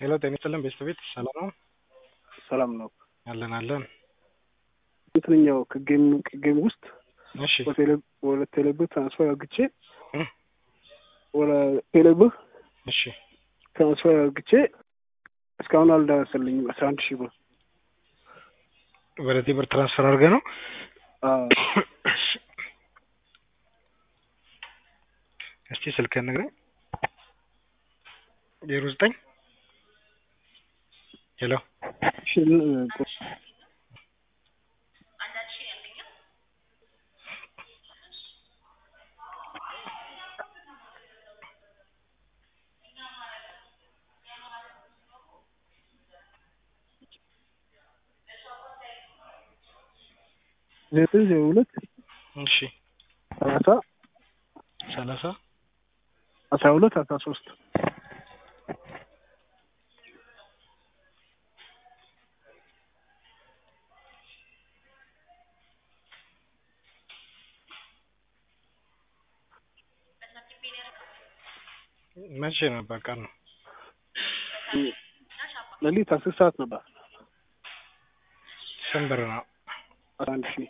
ሄሎ ጤና ይስጥልን ቤተሰቤት ሰላም ነው? ሰላም ነው። አለን። እንትኛው ከጌም ውስጥ እሺ ወደ ቴሌብር ትራንስፈር አድርግቼ ወደ ቴሌብር እሺ ትራንስፈር አድርግቼ እስካሁን አልደረሰልኝም። 11,000 ብር ወደ ቴሌብር ትራንስፈር አድርገህ ነው? እስቲ ስልክህን ንገረኝ። 09 ሄሎ ዘጠኝ ሁለት እሺ 30 12 13 መቼ ነበር ቀኑ? ሌሊት 10 ሰዓት ነበር። ስንት ብር ነው? 11,000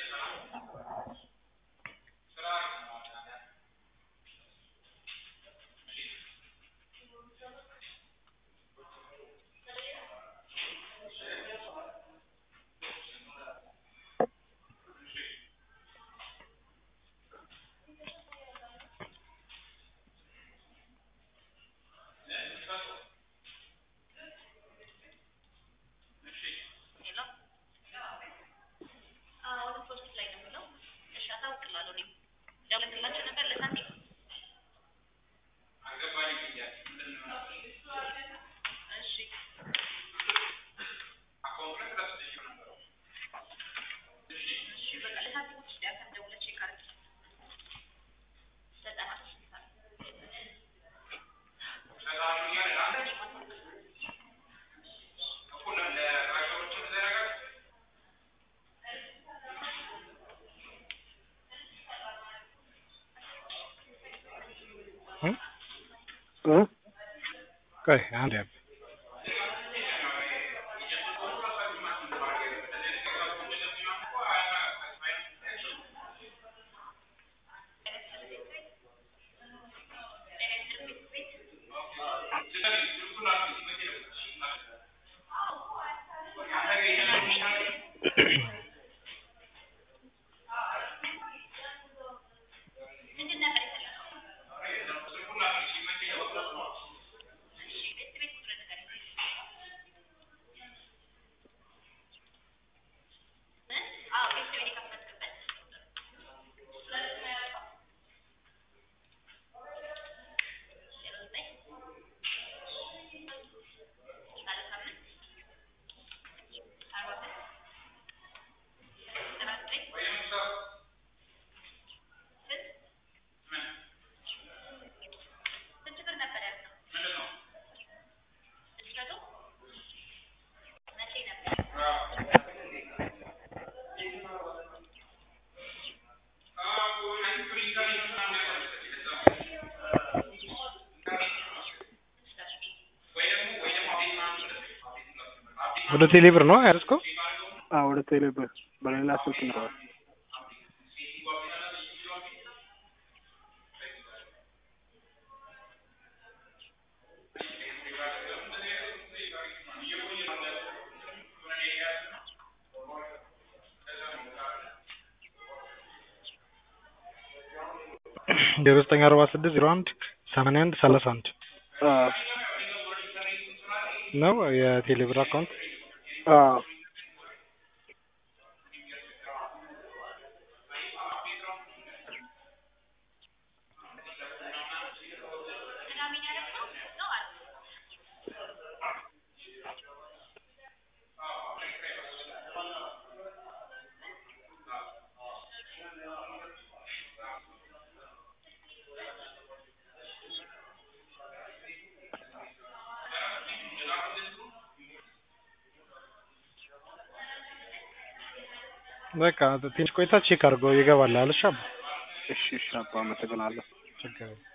ቆይ አንዴ ወደ ቴሌብር ነው ያዝከው? ወደ ቴሌብር በሌላ ስልክ ነው። ዘጠኝ 46 01 81 31 ነው የቴሌብር አካውንት። በቃ ትንሽ ቆይታ ቼክ አድርገው ይገባል አልሽ አባ። እሺ አባ አመሰግናለሁ። ችግር የለም።